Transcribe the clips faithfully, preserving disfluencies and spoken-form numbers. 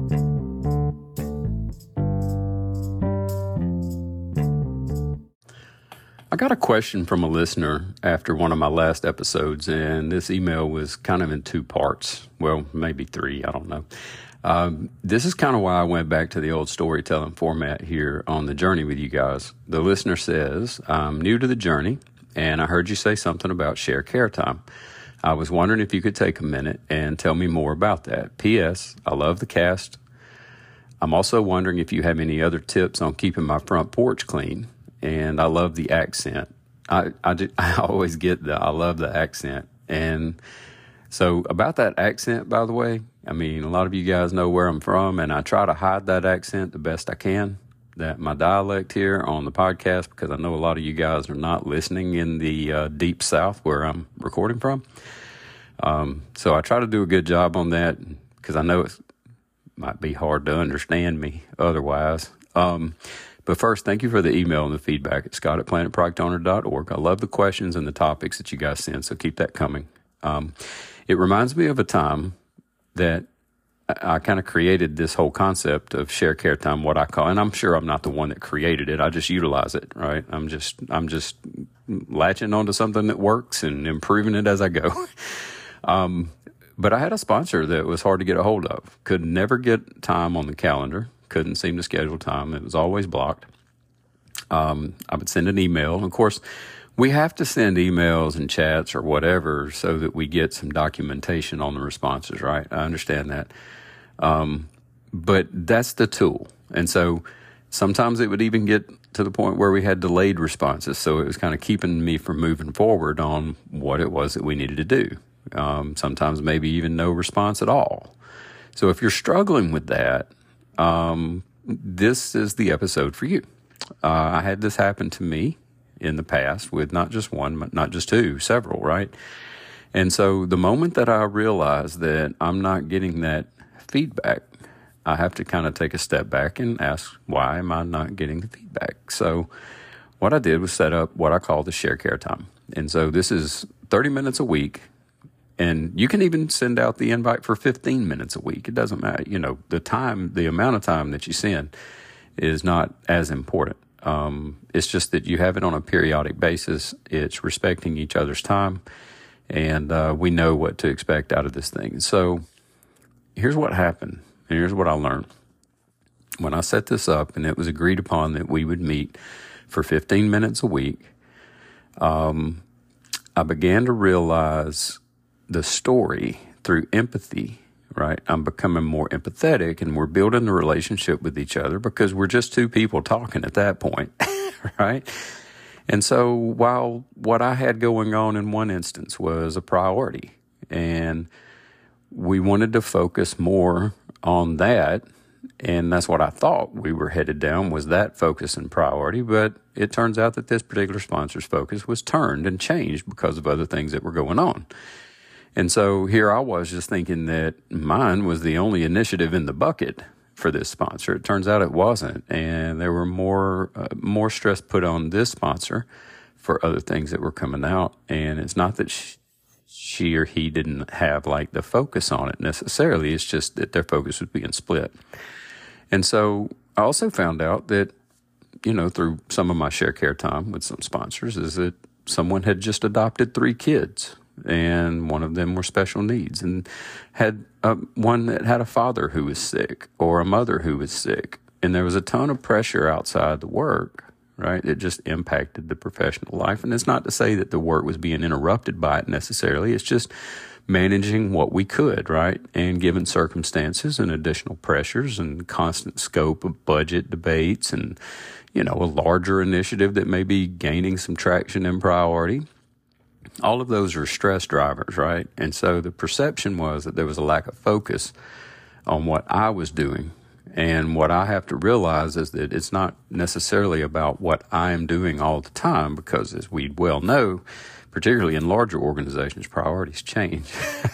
I got a question from a listener after one of my last episodes, and this email was kind of in two parts. Well, maybe three, I don't know. Um, this is kind of why I went back to the old storytelling format here on the journey with you guys. The listener says, I'm new to the journey, and I heard you say something about share care time. I was wondering if you could take a minute and tell me more about that. P S. I love the cast. I'm also wondering if you have any other tips on keeping my front porch clean. And I love the accent. I, I, do, I always get the, I love the accent. And so about that accent, by the way, I mean, a lot of you guys know where I'm from, and I try to hide that accent the best I can, that my dialect here on the podcast, because I know a lot of you guys are not listening in the uh, deep South where I'm recording from. Um, so I try to do a good job on that, because I know it might be hard to understand me otherwise. Um, But first, thank you for the email and the feedback. It's Scott at planet product owner dot org. I love the questions and the topics that you guys send, so keep that coming. Um, it reminds me of a time that I, I kind of created this whole concept of share care time, what I call, and I'm sure I'm not the one that created it. I just utilize it, right? I'm just, I'm just latching onto something that works and improving it as I go. um, but I had a sponsor that was hard to get a hold of. Could never get time on the calendar. Couldn't seem to schedule time. It was always blocked. Um, I would send an email. And of course, we have to send emails and chats or whatever so that we get some documentation on the responses, right? I understand that. Um, but that's the tool. And so sometimes it would even get to the point where we had delayed responses. So it was kind of keeping me from moving forward on what it was that we needed to do. Um, sometimes maybe even no response at all. So if you're struggling with that, Um, this is the episode for you. Uh, I had this happen to me in the past with not just one, but not just two, several, right? And so the moment that I realize that I'm not getting that feedback, I have to kind of take a step back and ask, why am I not getting the feedback? So what I did was set up what I call the share care time. And so this is thirty minutes a week. And you can even send out the invite for fifteen minutes a week. It doesn't matter. You know, the time, the amount of time that you send is not as important. Um, it's just that you have it on a periodic basis. It's respecting each other's time. And uh, we know what to expect out of this thing. So here's what happened. And here's what I learned. When I set this up and it was agreed upon that we would meet for fifteen minutes a week, um, I began to realize the story through empathy, right? I'm becoming more empathetic, and we're building the relationship with each other because we're just two people talking at that point, right? And so while what I had going on in one instance was a priority, and we wanted to focus more on that, and that's what I thought we were headed down, was that focus and priority, but it turns out that this particular sponsor's focus was turned and changed because of other things that were going on. And so here I was just thinking that mine was the only initiative in the bucket for this sponsor. It turns out it wasn't. And there were more, uh, more stress put on this sponsor for other things that were coming out. And it's not that she, she or he didn't have like the focus on it necessarily. It's just that their focus was being split. And so I also found out that, you know, through some of my share care time with some sponsors, is that someone had just adopted three kids. And one of them were special needs, and had uh, one that had a father who was sick or a mother who was sick. And there was a ton of pressure outside the work, right? It just impacted the professional life. And it's not to say that the work was being interrupted by it necessarily. It's just managing what we could, right? And given circumstances and additional pressures and constant scope of budget debates and, you know, a larger initiative that may be gaining some traction and priority. All of those are stress drivers, right? And so the perception was that there was a lack of focus on what I was doing. And what I have to realize is that it's not necessarily about what I am doing all the time, because as we well know, particularly in larger organizations, priorities change.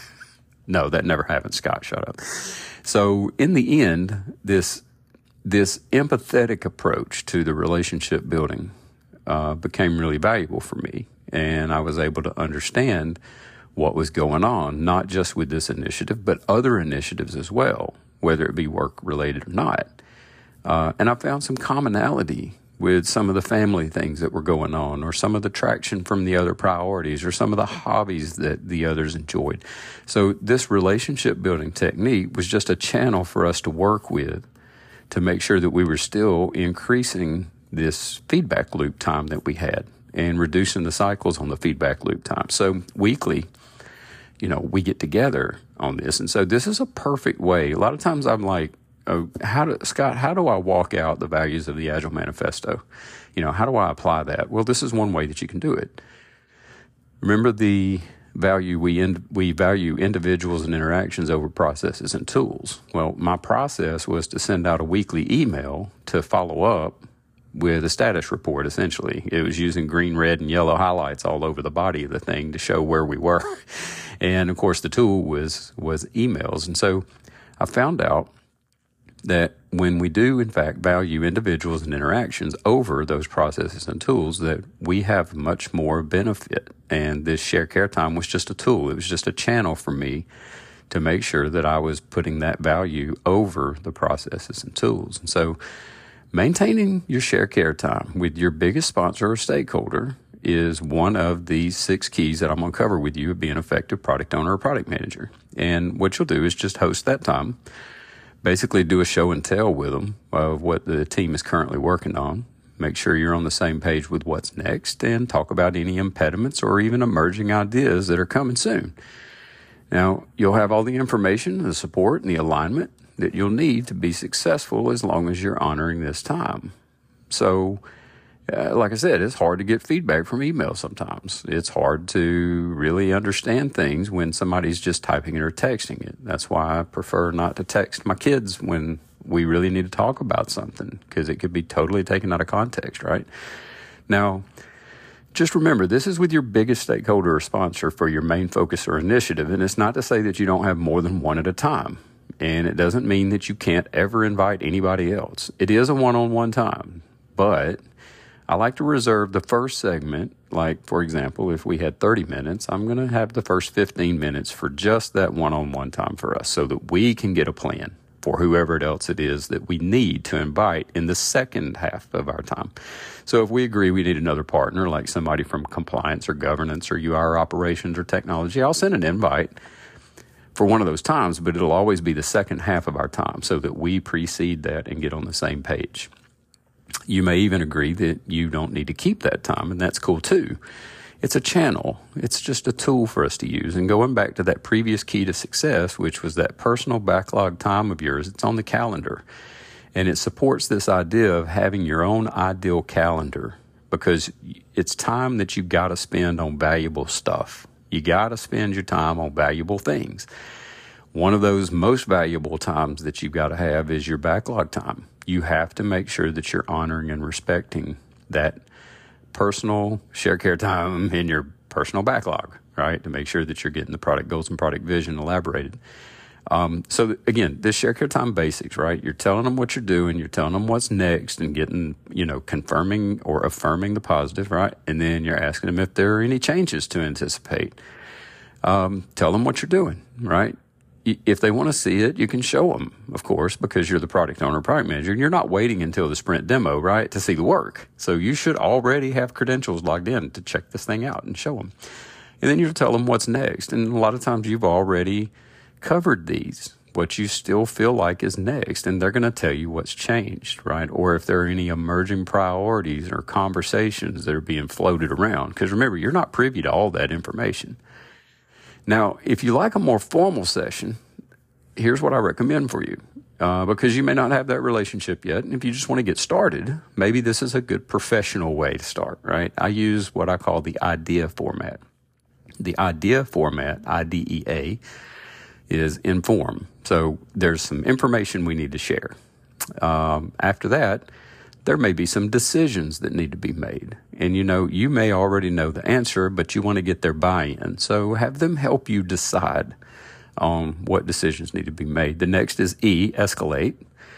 No, that never happened. Scott, shut up. So in the end, this this empathetic approach to the relationship building uh, became really valuable for me. And I was able to understand what was going on, not just with this initiative, but other initiatives as well, whether it be work related or not. Uh, and I found some commonality with some of the family things that were going on, or some of the traction from the other priorities, or some of the hobbies that the others enjoyed. So this relationship building technique was just a channel for us to work with to make sure that we were still increasing this feedback loop time that we had and reducing the cycles on the feedback loop time. So weekly, you know, we get together on this. And so this is a perfect way. A lot of times I'm like, oh, how do, Scott, how do I walk out the values of the Agile Manifesto? You know, how do I apply that? Well, this is one way that you can do it. Remember the value we in, we value individuals and interactions over processes and tools. Well, my process was to send out a weekly email to follow up with a status report, essentially. It was using green, red, and yellow highlights all over the body of the thing to show where we were. And, of course, the tool was was emails. And so I found out that when we do, in fact, value individuals and interactions over those processes and tools, that we have much more benefit. And this share care time was just a tool. It was just a channel for me to make sure that I was putting that value over the processes and tools. And so maintaining your share care time with your biggest sponsor or stakeholder is one of the six keys that I'm going to cover with you of being an effective product owner or product manager. And what you'll do is just host that time. Basically do a show and tell with them of what the team is currently working on. Make sure you're on the same page with what's next, and talk about any impediments or even emerging ideas that are coming soon. Now, you'll have all the information, the support, and the alignment that you'll need to be successful as long as you're honoring this time. So, uh, like I said, it's hard to get feedback from email sometimes. It's hard to really understand things when somebody's just typing it or texting it. That's why I prefer not to text my kids when we really need to talk about something, because it could be totally taken out of context, right? Now, just remember, this is with your biggest stakeholder or sponsor for your main focus or initiative, and it's not to say that you don't have more than one at a time. And it doesn't mean that you can't ever invite anybody else. It is a one-on-one time, but I like to reserve the first segment. Like, for example, if we had thirty minutes, I'm going to have the first fifteen minutes for just that one-on-one time for us, so that we can get a plan for whoever else it is that we need to invite in the second half of our time. So if we agree we need another partner, like somebody from compliance or governance or U I operations or technology, I'll send an invite for one of those times, but it'll always be the second half of our time so that we precede that and get on the same page. You may even agree that you don't need to keep that time, and that's cool too. It's a channel. It's just a tool for us to use. And going back to that previous key to success, which was that personal backlog time of yours, it's on the calendar. And it supports this idea of having your own ideal calendar, because it's time that you got to spend on valuable stuff. You got to spend your time on valuable things. One of those most valuable times that you've got to have is your backlog time. You have to make sure that you're honoring and respecting that personal share care time in your personal backlog, right? To make sure that you're getting the product goals and product vision elaborated. Um, so again, this share care time basics, right? You're telling them what you're doing, you're telling them what's next, and getting, you know, confirming or affirming the positive, right? And then you're asking them if there are any changes to anticipate. Um, tell them what you're doing, right? If they want to see it, you can show them, of course, because you're the product owner, product manager, and you're not waiting until the sprint demo, right, to see the work. So you should already have credentials logged in to check this thing out and show them. And then you tell them what's next. And a lot of times you've already covered these, what you still feel like is next, and they're going to tell you what's changed, right? Or if there are any emerging priorities or conversations that are being floated around. Because remember, you're not privy to all that information. Now, if you like a more formal session, here's what I recommend for you, uh, because you may not have that relationship yet. And if you just want to get started, maybe this is a good professional way to start, right? I use what I call the IDEA format. The IDEA format, I D E A, is inform. So there's some information we need to share. Um, after that, there may be some decisions that need to be made. And, you know, you may already know the answer, but you want to get their buy-in. So have them help you decide on what decisions need to be made. The next is E, escalate.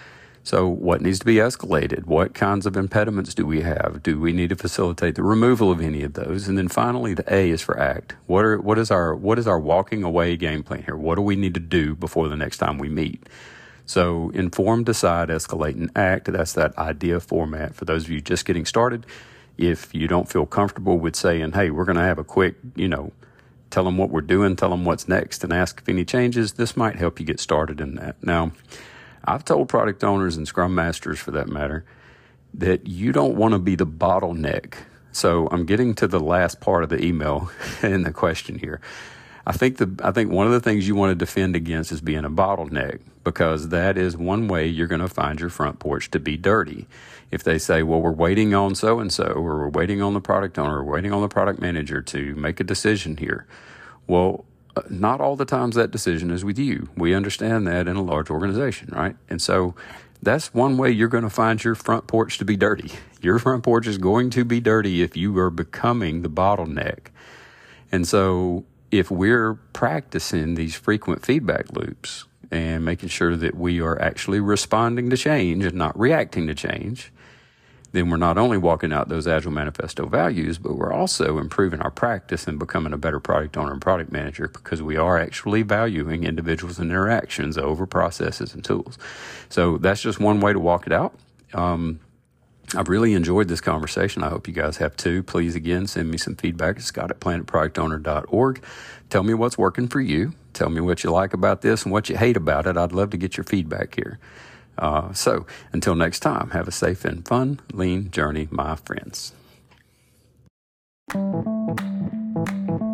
So what needs to be escalated? What kinds of impediments do we have? Do we need to facilitate the removal of any of those? And then finally, the A is for act. What are what is our what is our walking away game plan here? What do we need to do before the next time we meet? So inform, decide, escalate, and act. That's that idea format for those of you just getting started. If you don't feel comfortable with saying, hey, we're going to have a quick, you know, tell them what we're doing, tell them what's next, and ask if any changes, this might help you get started in that. Now, I've told product owners and Scrum Masters, for that matter, that you don't want to be the bottleneck. So I'm getting to the last part of the email and the question here. I think the I think one of the things you want to defend against is being a bottleneck, because that is one way you're going to find your front porch to be dirty. If they say, well, we're waiting on so-and-so, or we're waiting on the product owner, or we're waiting on the product manager to make a decision here. Well, uh, not all the times that decision is with you. We understand that in a large organization, right? And so that's one way you're going to find your front porch to be dirty. Your front porch is going to be dirty if you are becoming the bottleneck. And so if we're practicing these frequent feedback loops and making sure that we are actually responding to change and not reacting to change, then we're not only walking out those Agile Manifesto values, but we're also improving our practice and becoming a better product owner and product manager, because we are actually valuing individuals and interactions over processes and tools. So that's just one way to walk it out. Um, I've really enjoyed this conversation. I hope you guys have too. Please, again, send me some feedback at scott at planet product owner dot org. Tell me what's working for you. Tell me what you like about this and what you hate about it. I'd love to get your feedback here. Uh, so until next time, have a safe and fun, lean journey, my friends.